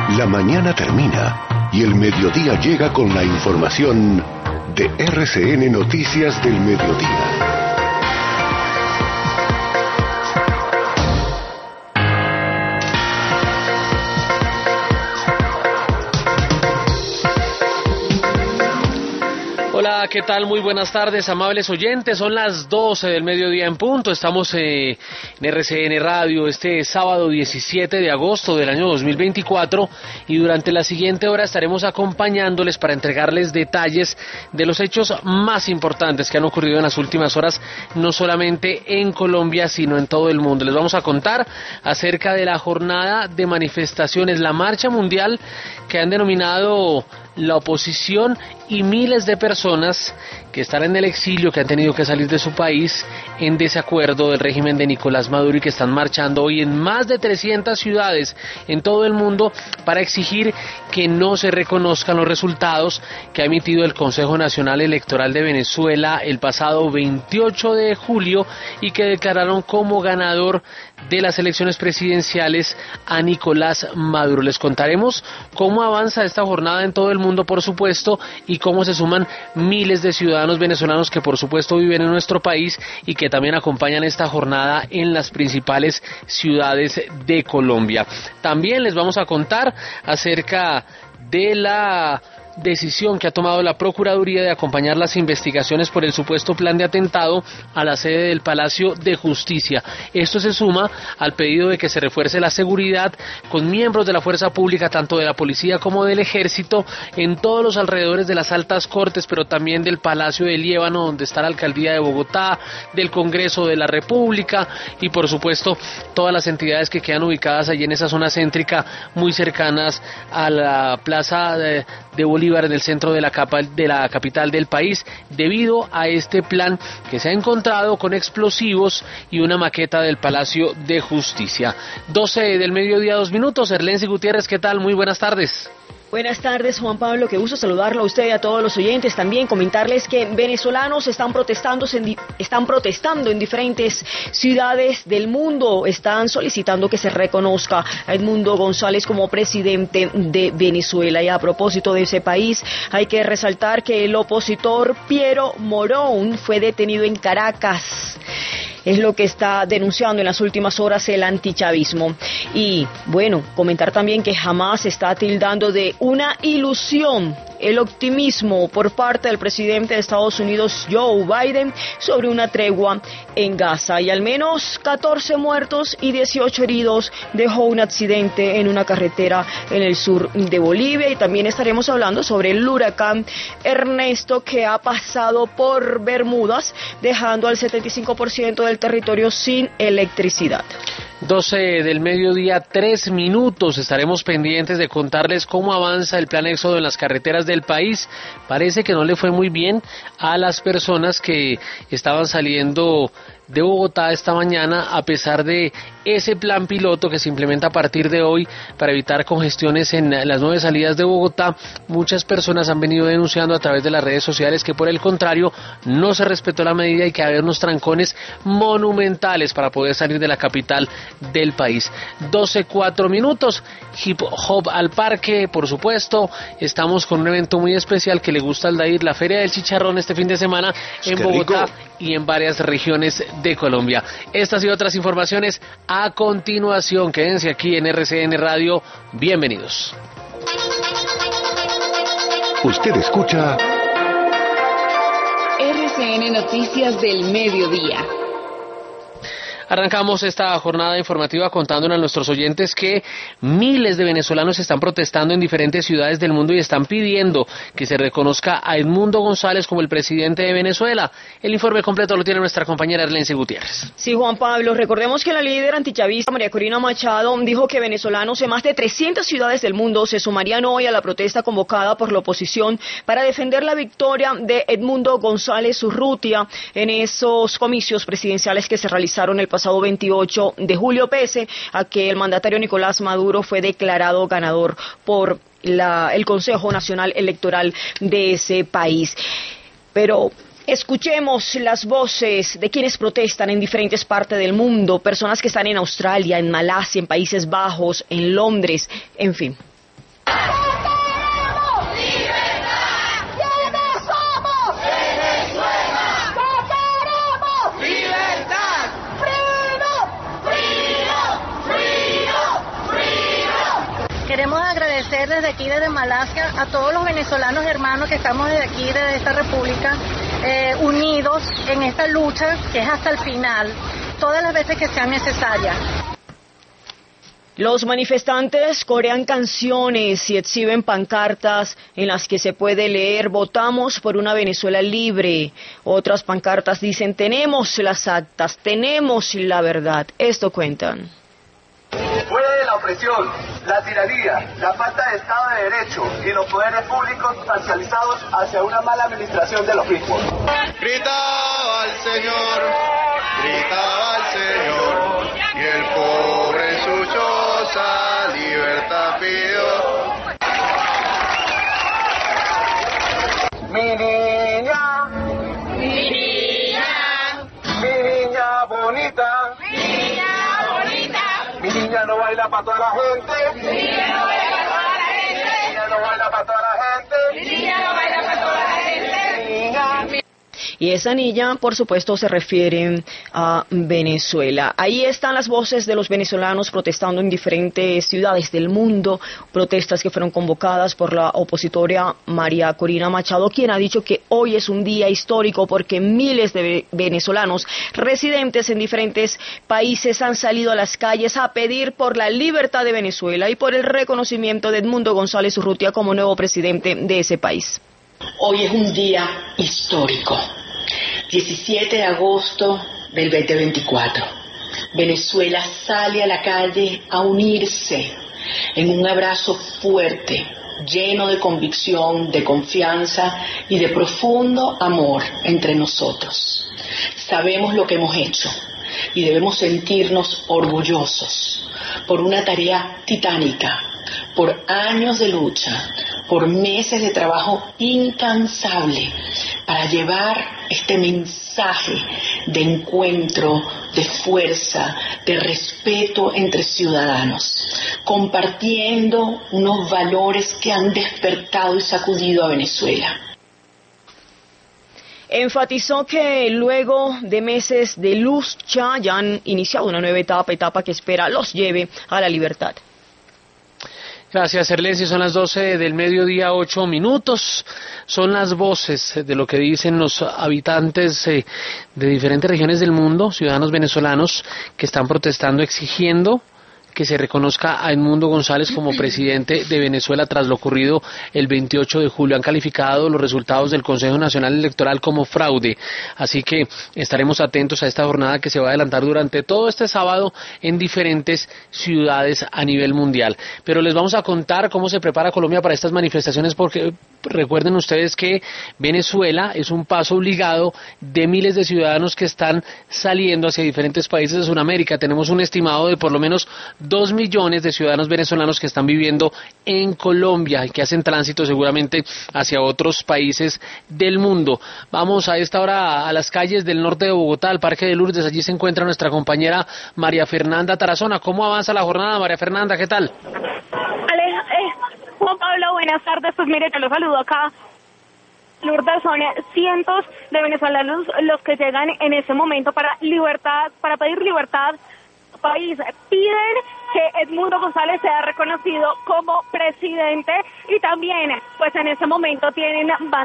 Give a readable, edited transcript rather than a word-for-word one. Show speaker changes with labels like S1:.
S1: La mañana termina y el mediodía llega con la información de RCN Noticias del Mediodía.
S2: Hola, ¿qué tal? Muy buenas tardes, amables oyentes. Son las 12 del mediodía en punto. Estamos en RCN Radio este sábado 17 de agosto del año 2024 y durante la siguiente hora estaremos acompañándoles para entregarles detalles de los hechos más importantes que han ocurrido en las últimas horas, no solamente en Colombia, sino en todo el mundo. Les vamos a contar acerca de la jornada de manifestaciones, la marcha mundial que han denominado la oposición y miles de personas que están en el exilio, que han tenido que salir de su país en desacuerdo del régimen de Nicolás Maduro y que están marchando hoy en más de 300 ciudades en todo el mundo para exigir que no se reconozcan los resultados que ha emitido el Consejo Nacional Electoral de Venezuela el pasado 28 de julio y que declararon como ganador de las elecciones presidenciales a Nicolás Maduro. Les contaremos cómo avanza esta jornada en todo el mundo, por supuesto, y cómo se suman miles de ciudadanos venezolanos que por supuesto viven en nuestro país y que también acompañan esta jornada en las principales ciudades de Colombia. También les vamos a contar acerca de la decisión que ha tomado la Procuraduría de acompañar las investigaciones por el supuesto plan de atentado a la sede del Palacio de Justicia. Esto se suma al pedido de que se refuerce la seguridad con miembros de la fuerza pública, tanto de la policía como del ejército, en todos los alrededores de las altas cortes, pero también del Palacio de Líbano, donde está la Alcaldía de Bogotá, del Congreso de la República y por supuesto todas las entidades que quedan ubicadas allí en esa zona céntrica, muy cercanas a la Plaza de Bolívar, en el centro de la capital del país, debido a este plan que se ha encontrado con explosivos y una maqueta del Palacio de Justicia. 12 del mediodía, 2 minutos. Erlensi Gutiérrez, ¿qué tal? Muy buenas tardes.
S3: Buenas tardes, Juan Pablo, qué gusto saludarlo a usted y a todos los oyentes. También comentarles que venezolanos están protestando en diferentes ciudades del mundo. Están solicitando que se reconozca a Edmundo González como presidente de Venezuela. Y a propósito de ese país, hay que resaltar que el opositor Piero Morón fue detenido en Caracas. Es lo que está denunciando en las últimas horas el antichavismo. Y bueno, comentar también que jamás está tildando de una ilusión el optimismo por parte del presidente de Estados Unidos, Joe Biden, sobre una tregua en Gaza. Y al menos 14 muertos y 18 heridos dejó un accidente en una carretera en el sur de Bolivia. Y también estaremos hablando sobre el huracán Ernesto, que ha pasado por Bermudas, dejando al 75% del territorio sin electricidad.
S2: 12 del mediodía, 3 minutos. Estaremos pendientes de contarles cómo avanza el plan éxodo en las carreteras del país. Parece que no le fue muy bien a las personas que estaban saliendo de Bogotá esta mañana, a pesar de ese plan piloto que se implementa a partir de hoy para evitar congestiones en las 9 salidas de Bogotá. Muchas personas han venido denunciando a través de las redes sociales que por el contrario no se respetó la medida y que había unos trancones monumentales para poder salir de la capital del país. 12:04 minutos, Hip Hop al Parque, por supuesto. Estamos con un evento muy especial que le gusta al Dair, la Feria del Chicharrón, este fin de semana en Bogotá y en varias regiones de Colombia. Estas y otras informaciones a continuación. Quédense aquí en RCN Radio. Bienvenidos.
S1: Usted escucha
S4: RCN Noticias del Mediodía.
S2: Arrancamos esta jornada informativa contándole a nuestros oyentes que miles de venezolanos están protestando en diferentes ciudades del mundo y están pidiendo que se reconozca a Edmundo González como el presidente de Venezuela. El informe completo lo tiene nuestra compañera Erlensi Gutiérrez.
S3: Sí, Juan Pablo, recordemos que la líder antichavista María Corina Machado dijo que venezolanos en más de 300 ciudades del mundo se sumarían hoy a la protesta convocada por la oposición para defender la victoria de Edmundo González Urrutia en esos comicios presidenciales que se realizaron el pasado 28 de julio, pese a que el mandatario Nicolás Maduro fue declarado ganador por el Consejo Nacional Electoral de ese país. Pero escuchemos las voces de quienes protestan en diferentes partes del mundo, personas que están en Australia, en Malasia, en Países Bajos, en Londres, en fin.
S5: Queremos agradecer desde aquí, desde Malasia, a todos los venezolanos hermanos que estamos desde aquí, desde esta república, unidos en esta lucha que es hasta el final, todas las veces que sean necesarias.
S3: Los manifestantes corean canciones y exhiben pancartas en las que se puede leer "Votamos por una Venezuela libre". Otras pancartas dicen "Tenemos las actas, tenemos la verdad". Esto cuentan.
S6: Fuera de la opresión, la tiranía, la falta de Estado de Derecho y los poderes públicos parcializados hacia una mala administración de los mismos.
S7: Gritaba al Señor, y el pobre en su choza libertad pidió.
S6: Mi niña, bonita, mi niña no baila para toda la gente, mi niña no baila para toda la gente,
S3: Y esa niña, por supuesto, se refiere a Venezuela. Ahí están las voces de los venezolanos protestando en diferentes ciudades del mundo, protestas que fueron convocadas por la opositora María Corina Machado, quien ha dicho que hoy es un día histórico porque miles de venezolanos residentes en diferentes países han salido a las calles a pedir por la libertad de Venezuela y por el reconocimiento de Edmundo González Urrutia como nuevo presidente de ese país.
S8: Hoy es un día histórico, 17 de agosto del 2024. Venezuela sale a la calle a unirse en un abrazo fuerte, lleno de convicción, de confianza y de profundo amor entre nosotros. Sabemos lo que hemos hecho y debemos sentirnos orgullosos por una tarea titánica, por años de lucha, por meses de trabajo incansable para llevar este mensaje de encuentro, de fuerza, de respeto entre ciudadanos, compartiendo unos valores que han despertado y sacudido a Venezuela.
S3: Enfatizó que luego de meses de lucha ya han iniciado una nueva etapa que espera los lleve a la libertad.
S2: Gracias, Erlensi. Son las 12 del mediodía, 8 minutos. Son las voces de lo que dicen los habitantes de diferentes regiones del mundo, ciudadanos venezolanos que están protestando, exigiendo que se reconozca a Edmundo González como presidente de Venezuela tras lo ocurrido el 28 de julio. Han calificado los resultados del Consejo Nacional Electoral como fraude, así que estaremos atentos a esta jornada que se va a adelantar durante todo este sábado en diferentes ciudades a nivel mundial. Pero les vamos a contar cómo se prepara Colombia para estas manifestaciones, porque recuerden ustedes que Venezuela es un paso obligado de miles de ciudadanos que están saliendo hacia diferentes países de Sudamérica. Tenemos un estimado de por lo menos 2 millones de ciudadanos venezolanos que están viviendo en Colombia y que hacen tránsito seguramente hacia otros países del mundo. Vamos a esta hora a las calles del norte de Bogotá, al Parque de Lourdes. Allí se encuentra nuestra compañera María Fernanda Tarazona. ¿Cómo avanza la jornada, María Fernanda? ¿Qué tal?
S9: Juan Pablo, buenas tardes. Pues mire, te lo saludo acá. Lourdes, son cientos de venezolanos los que llegan en ese momento para pedir libertad. País piden que Edmundo González sea reconocido como presidente y también, pues en ese momento tienen